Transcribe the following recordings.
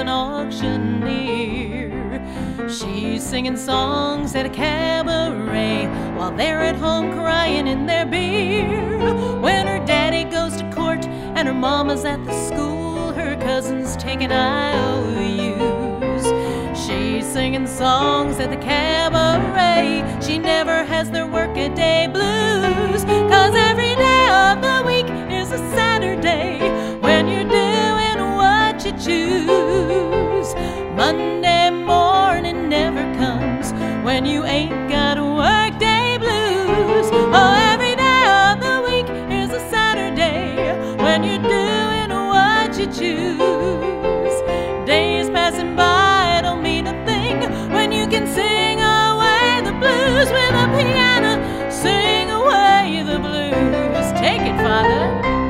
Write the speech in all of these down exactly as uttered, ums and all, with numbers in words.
an auctioneer. She's singing songs at a cabaret while they're at home crying in their beer. When her daddy goes to court and her mama's at the school, her cousins taking I O Us. She's singing songs at the cabaret. She never has their workaday blues, 'cause every day of the week is a Saturday when you're doing what you choose. Monday morning never comes when you ain't got workday blues. Oh, every day of the week is a Saturday when you're doing what you choose. Days passing by don't mean a thing when you can sing away the blues with a piano. Sing away the blues. Take it, Father.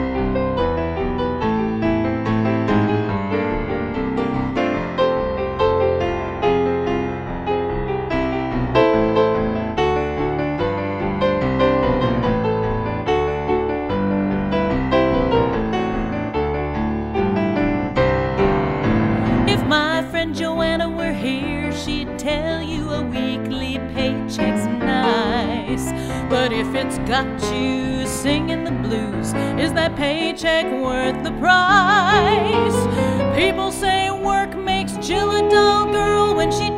If my friend Joanna were here, she'd tell you a weekly paycheck's nice. But if it's got you singing the blues, is that paycheck worth the price? People say work makes Jill a dull girl when she